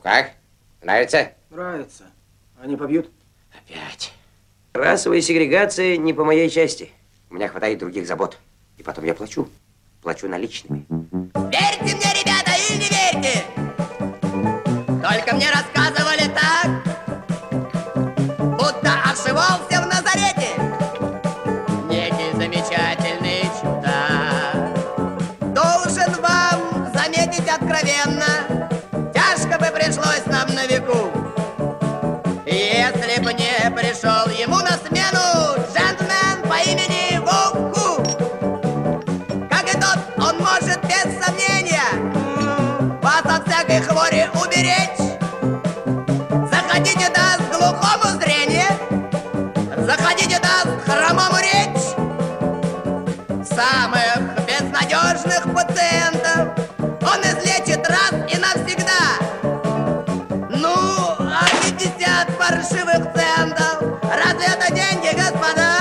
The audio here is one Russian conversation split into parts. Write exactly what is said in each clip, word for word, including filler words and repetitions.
Как? Нравится? Нравится. Они побьют? Опять. Расовая сегрегация не по моей части. У меня хватает других забот. И потом я плачу. Плачу наличными. Верьте мне, ребята, или не верьте. Только мне рассказывали так, будто ошивался в Назарете некий замечательный чудак. Должен вам заметить откровенно, тяжко бы пришлось нам на веку, если бы не пришел ему на смену джентльмен по имени Вовку. Как и тот, он может без сомнения вас от всякой хвори уберечь. Заходите, даст глухому зрение, заходите, даст хромому речь. Самых безнадежных пациентов он излечит раз и навсегда. Ну, а пятьдесят паршивых центов, разве это деньги, господа?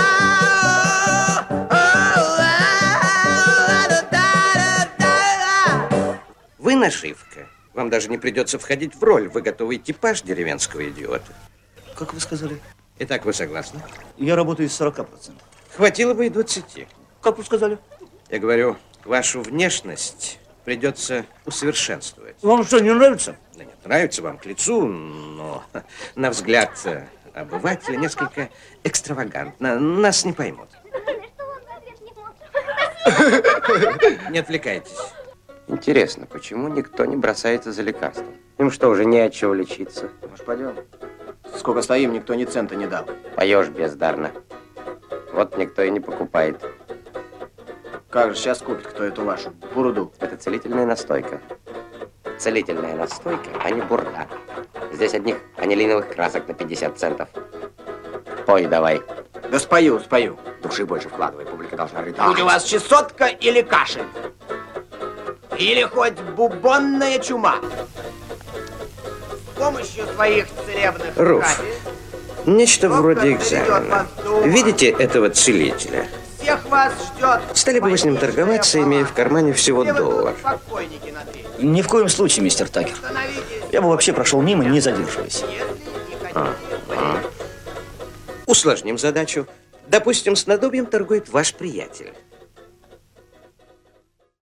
Вы нашивка. Вам даже не придется входить в роль. Вы готовый типаж деревенского идиота. Как вы сказали? Итак, вы согласны? Я работаю с сорока процентов. Хватило бы и двадцати. Как вы сказали? Я говорю, вашу внешность придется усовершенствовать. Вам что, не нравится? Да нет, нравится вам к лицу, но на взгляд обывателя несколько экстравагантно. Нас не поймут. Не отвлекайтесь. Интересно, почему никто не бросается за лекарством? Им что, уже не от чего лечиться? Может, пойдем? Сколько стоим, никто ни цента не дал. Поешь бездарно. Вот никто и не покупает. Как же сейчас купит кто эту вашу бурду? Это целительная настойка. Целительная настойка, а не бурда. Здесь одних анилиновых красок на пятьдесят центов. Пой давай. Да спою, спою. Души больше вкладывай, публика должна рыдать. Будь у вас чесотка или кашель. Или хоть бубонная чума. С помощью своих целебных Руф, капель нечто доктор вроде доведет экзамена. вас до ума. Видите этого целителя? Всех вас ждет. Стали бы вы с ним торговаться, имея в кармане всего доллар. Покойники на дверь. Ни в коем случае, мистер Такер. Становитесь. Я бы вообще прошел мимо, не задерживаясь. Если не хотите А, болеть. Усложним задачу. Допустим, снадобьем торгует ваш приятель.